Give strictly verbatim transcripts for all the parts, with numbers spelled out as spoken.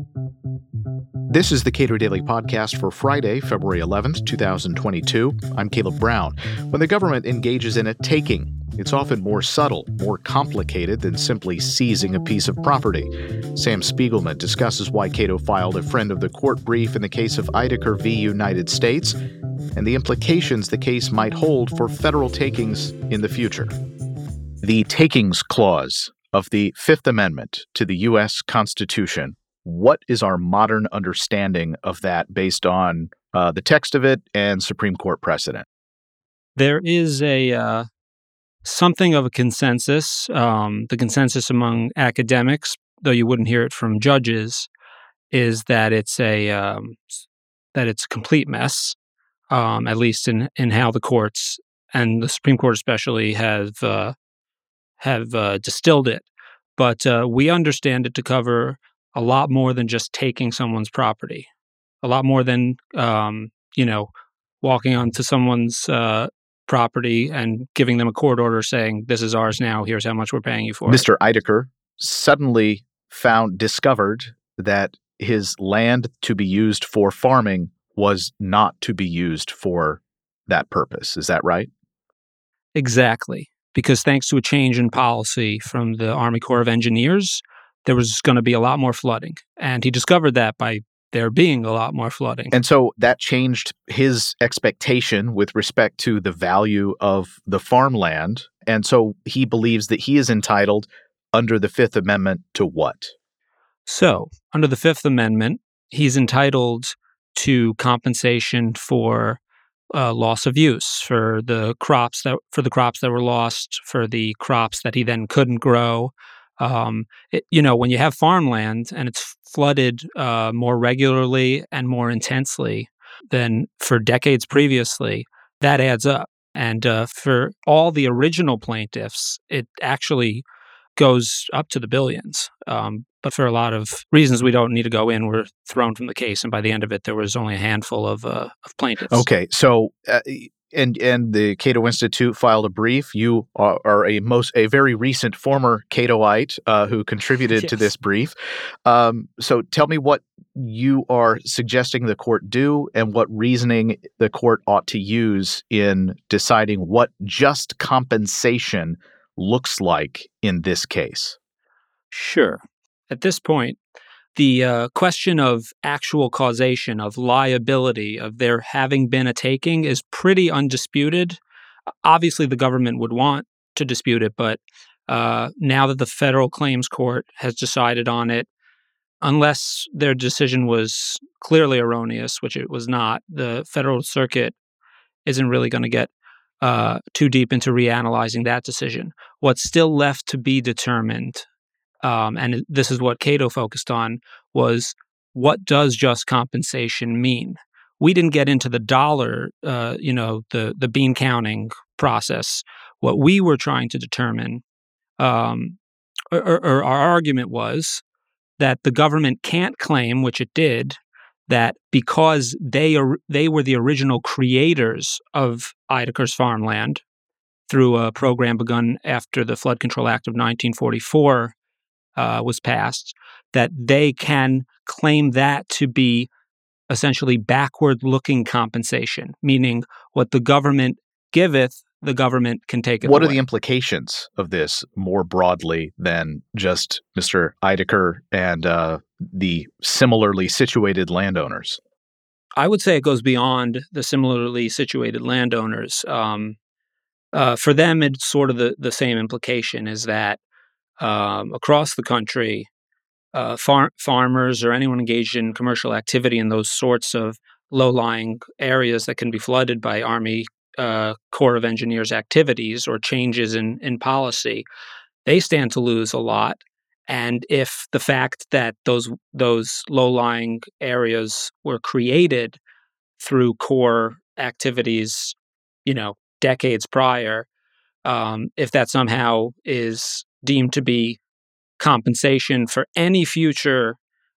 This is the Cato Daily Podcast for Friday, February eleventh, twenty twenty-two. I'm Caleb Brown. When the government engages in a taking, it's often more subtle, more complicated than simply seizing a piece of property. Sam Spiegelman discusses why Cato filed a friend of the court brief in the case of Eidecker v. United States and the implications the case might hold for federal takings in the future. The Takings Clause of the Fifth Amendment to the U S Constitution. What is our modern understanding of that based on uh, the text of it and Supreme Court precedent? There is a uh, something of a consensus. Um, the consensus among academics, though you wouldn't hear it from judges, is that it's a um, that it's a complete mess. Um, at least in, in how the courts and the Supreme Court especially have uh, have uh, distilled it. But uh, we understand it to cover a lot more than just taking someone's property, a lot more than, um, you know, walking onto someone's uh, property and giving them a court order saying, this is ours now, here's how much we're paying you for Mister it. Eidecker suddenly found, discovered that his land to be used for farming was not to be used for that purpose. Is that right? Exactly. Because thanks to a change in policy from the Army Corps of Engineers, there was going to be a lot more flooding. And he discovered that by there being a lot more flooding. And so that changed his expectation with respect to the value of the farmland. And so he believes that he is entitled under the Fifth Amendment to what? So, under the Fifth Amendment, he's entitled to compensation for uh, loss of use, for the crops that for the crops that were lost, for the crops that he then couldn't grow. Um, it, you know, when you have farmland and it's flooded uh, more regularly and more intensely than for decades previously, that adds up. And uh, for all the original plaintiffs, it actually goes up to the billions. Um, but for a lot of reasons we don't need to go in, we're thrown from the case. And by the end of it, there was only a handful of uh, of plaintiffs. Okay, so uh, and and the Cato Institute filed a brief. You are, are a most a very recent former Catoite uh, who contributed Yes. to this brief. Um, so tell me what you are suggesting the court do and what reasoning the court ought to use in deciding what just compensation looks like in this case. Sure. At this point, the uh, question of actual causation, of liability, of there having been a taking is pretty undisputed. Obviously, the government would want to dispute it, but uh, now that the federal claims court has decided on it, unless their decision was clearly erroneous, which it was not, the federal circuit isn't really going to get uh, too deep into reanalyzing that decision. What's still left to be determined, Um, and this is what Cato focused on, was what does just compensation mean? We didn't get into the dollar, uh, you know, the the bean counting process. What we were trying to determine, um, or, or, or our argument was that the government can't claim, which it did, that because they are they were the original creators of Eidecker's farmland through a program begun after the Flood Control Act of nineteen forty-four. Uh, was passed, that they can claim that to be essentially backward-looking compensation, meaning what the government giveth, the government can take it What away. are the implications of this more broadly than just Mister Eidecker and uh, the similarly situated landowners? I would say it goes beyond the similarly situated landowners. Um, uh, for them, it's sort of the, the same implication, is that Um, across the country, uh, far- farmers or anyone engaged in commercial activity in those sorts of low-lying areas that can be flooded by Army uh, Corps of Engineers activities or changes in, in policy, they stand to lose a lot. And if the fact that those those low-lying areas were created through Corps activities, you know, decades prior, um, if that somehow is deemed to be compensation for any future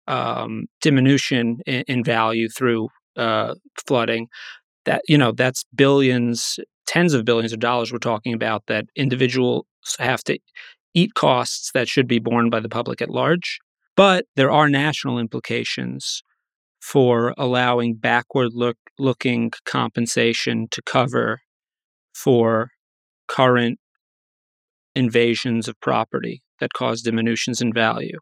um, diminution in, in value through uh, flooding, that, you know, that's billions, tens of billions of dollars we're talking about that individuals have to eat costs that should be borne by the public at large. But there are national implications for allowing backward look, looking compensation to cover for current invasions of property that cause diminutions in value.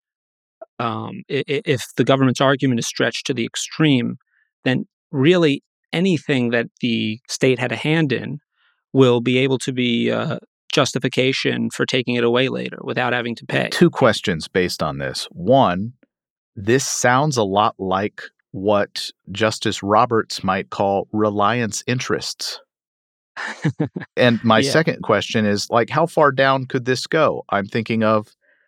Um, if the government's argument is stretched to the extreme, then really anything that the state had a hand in will be able to be uh, justification for taking it away later without having to pay. Two questions based on this. One, this sounds a lot like what Justice Roberts might call reliance interests. And my Yeah. second question is, like, how far down could this go? I'm thinking of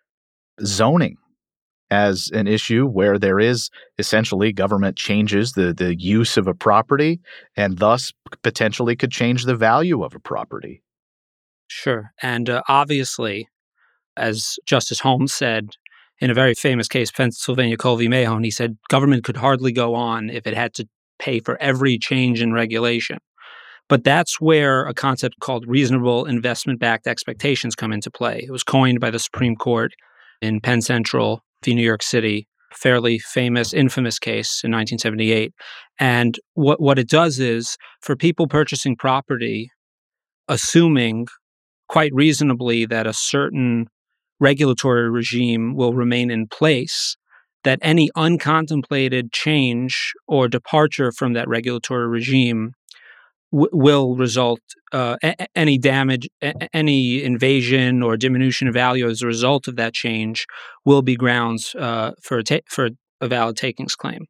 zoning as an issue where there is essentially government changes the, the use of a property and thus potentially could change the value of a property. Sure. And uh, obviously, as Justice Holmes said in a very famous case, Pennsylvania Cole v. Mahone, he said government could hardly go on if it had to pay for every change in regulation. But that's where a concept called reasonable investment-backed expectations come into play. It was coined by the Supreme Court in Penn Central v. New York City, fairly famous, infamous case in nineteen seventy-eight. And what, what it does is, for people purchasing property, assuming quite reasonably that a certain regulatory regime will remain in place, that any uncontemplated change or departure from that regulatory regime w- will result uh, a- any damage, a- any invasion or diminution of value as a result of that change will be grounds uh, for a ta- for a valid takings claim.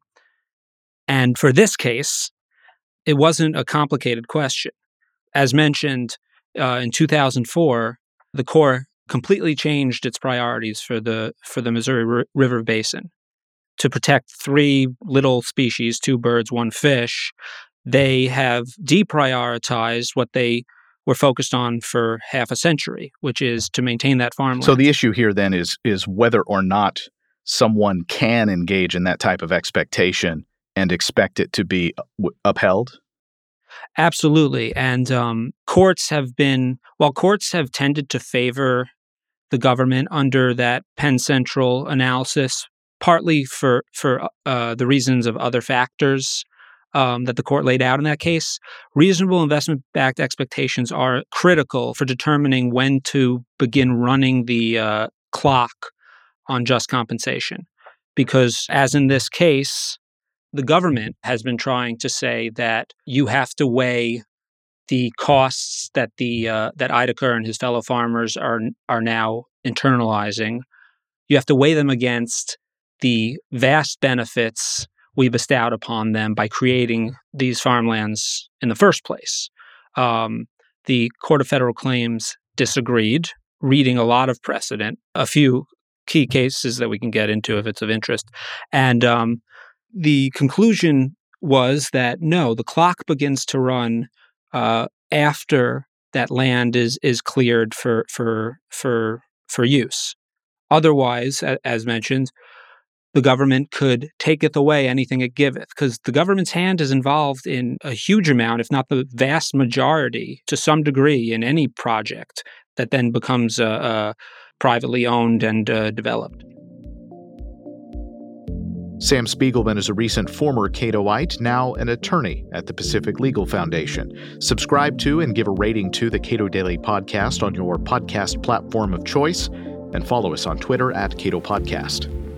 And for this case, it wasn't a complicated question. As mentioned, uh, in two thousand four, the Corps completely changed its priorities for the for the Missouri R- River Basin to protect three little species, two birds, one fish. They have deprioritized what they were focused on for half a century, which is to maintain that farmland. So the issue here then is is whether or not someone can engage in that type of expectation and expect it to be upheld? Absolutely. And um, courts have been, while courts have tended to favor the government under that Penn Central analysis, partly for, for uh, the reasons of other factors um, that the court laid out in that case, reasonable investment-backed expectations are critical for determining when to begin running the uh, clock on just compensation. Because as in this case, the government has been trying to say that you have to weigh the costs that the uh, that Ideker and his fellow farmers are are now internalizing. You have to weigh them against the vast benefits we bestowed upon them by creating these farmlands in the first place. Um, the Court of Federal Claims disagreed, reading a lot of precedent, a few key cases that we can get into if it's of interest, and um, the conclusion was that no, the clock begins to run uh, after that land is is cleared for for for for use. Otherwise, as mentioned, the government could taketh away anything it giveth, because the government's hand is involved in a huge amount, if not the vast majority, to some degree, in any project that then becomes uh, uh, privately owned and uh, developed. Sam Spiegelman is a recent former Catoite, now an attorney at the Pacific Legal Foundation. Subscribe to and give a rating to the Cato Daily Podcast on your podcast platform of choice, and follow us on Twitter at Cato Podcast.